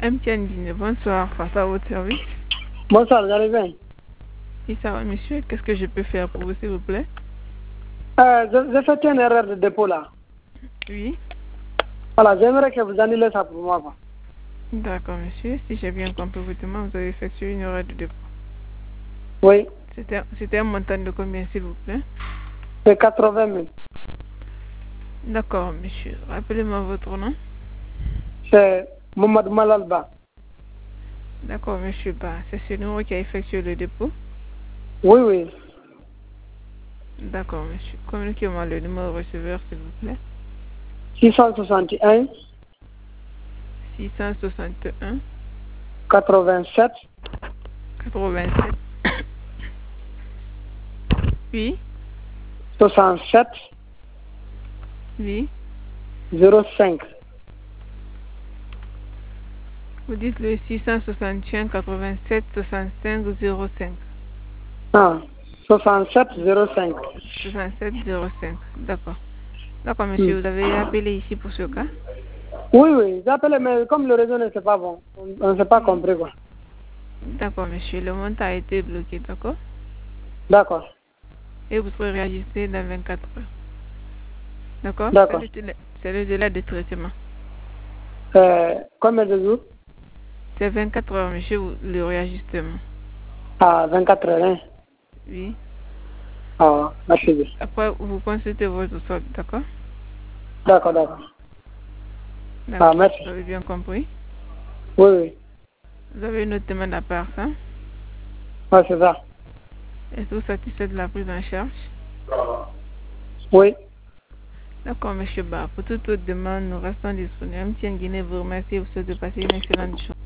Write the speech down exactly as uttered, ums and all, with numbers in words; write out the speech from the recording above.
M T N Guinée, bonsoir, face à votre service. Bonsoir, vous allez bien? Oui, ça va, monsieur. Qu'est-ce que je peux faire pour vous, s'il vous plaît? euh, J'ai fait une erreur de dépôt là. Oui. Voilà, j'aimerais que vous annulez ça pour moi. Quoi. D'accord, monsieur. Si j'ai bien compris votre demande, vous avez effectué une erreur de dépôt. Oui. C'était un montant de combien, s'il vous plaît? C'est quatre-vingt mille. D'accord, monsieur. Rappelez-moi votre nom. C'est Mohamed Malalba. D'accord, monsieur Ba. C'est ce numéro qui a effectué le dépôt? Oui, oui. D'accord, monsieur. Communiquez-moi le numéro receveur, s'il vous plaît. six cent soixante et un. six cent soixante et un. quatre-vingt-sept. quatre-vingt-sept. Oui. soixante-sept. Oui. zéro cinq. Vous dites le six cent soixante et un quatre-vingt-sept soixante-cinq zéro cinq. Ah, soixante-sept zéro cinq. soixante-sept zéro cinq. D'accord. D'accord, monsieur, Hmm. vous avez appelé ici pour ce cas? Oui, oui. J'ai appelé, mais comme le réseau ne s'est pas bon, on ne s'est pas compris quoi. D'accord, monsieur. Le montant a été bloqué, d'accord? D'accord. Et vous serez réajusté dans vingt-quatre heures. D'accord? D'accord. C'est le délai de traitement. Euh, combien de jours? C'est vingt-quatre heures, monsieur, le réajustement. Ah, vingt-quatre heures. Hein? Oui. Ah, merci bien. Après, vous consultez votre solde, d'accord? D'accord, d'accord. D'accord. Ah, merci. Vous avez bien compris? Oui, oui. Vous avez une autre demande à part ça? Oui, c'est ça. Êtes-vous satisfait de la prise en charge? Oui. D'accord, monsieur Ba. Pour toute autre demande, nous restons disponibles. M T N Guinée vous remercie et vous souhaite de passer une excellente journée.